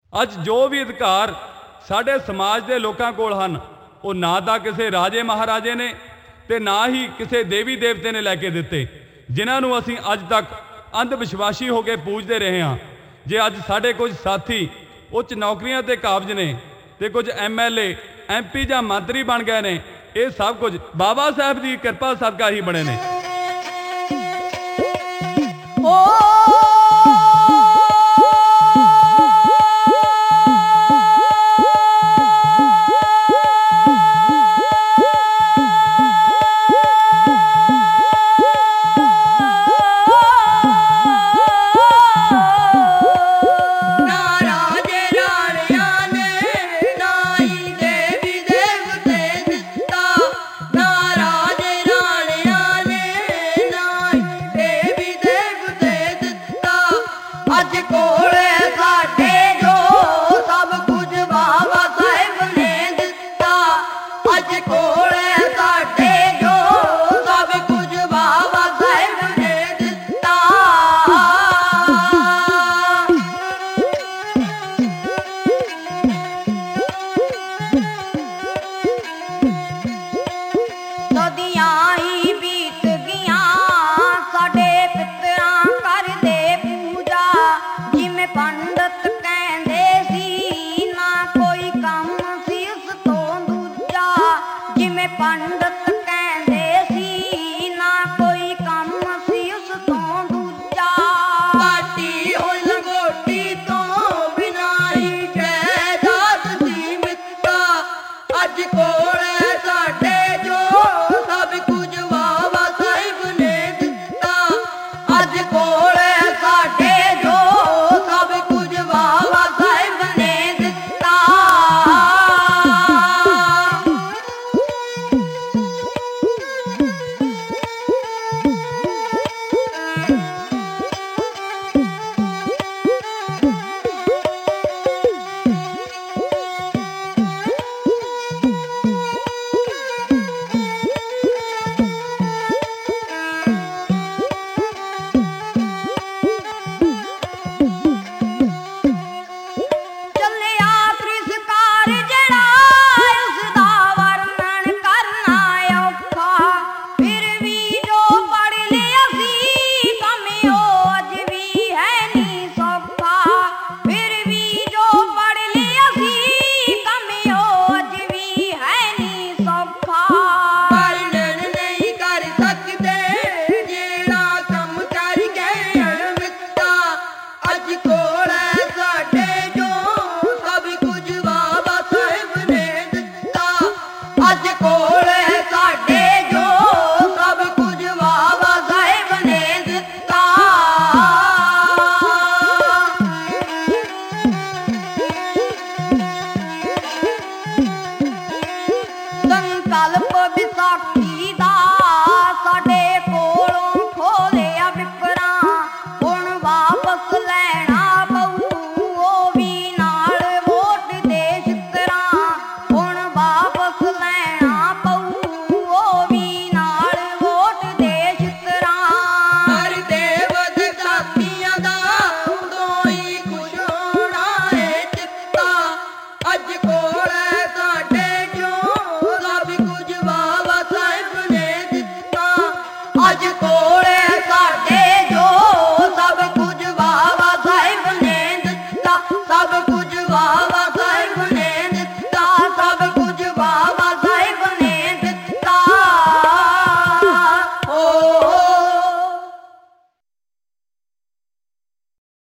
ਅੱਜ ਜੋ ਵੀ ਅਧਿਕਾਰ ਸਾਡੇ ਸਮਾਜ ਦੇ ਲੋਕਾਂ ਕੋਲ ਹਨ, ਉਹ ਨਾ ਤਾਂ ਕਿਸੇ ਰਾਜੇ ਮਹਾਰਾਜੇ ਨੇ ਤੇ ਨਾ ਹੀ ਕਿਸੇ ਦੇਵੀ ਦੇਵਤੇ ਨੇ ਲੈ ਕੇ ਦਿੱਤੇ, ਜਿਨ੍ਹਾਂ ਨੂੰ ਅਸੀਂ ਅੱਜ ਤੱਕ ਅੰਧ ਵਿਸ਼ਵਾਸੀ ਹੋ ਕੇ ਪੂਜਦੇ ਰਹੇ ਹਾਂ। ਜੇ ਅੱਜ ਸਾਡੇ ਕੁਝ ਸਾਥੀ ਉੱਚ ਨੌਕਰੀਆਂ ਤੇ ਕਾਬਜ਼ ਨੇ ਤੇ ਕੁਝ MLA MP ਜਾਂ ਮੰਤਰੀ ਬਣ ਗਏ ਨੇ, ਇਹ ਸਭ ਕੁਝ ਬਾਬਾ ਸਾਹਿਬ ਦੀ ਕਿਰਪਾ ਸਦਕਾ ਹੀ ਬਣੇ ਨੇ। ਪੰਡਤ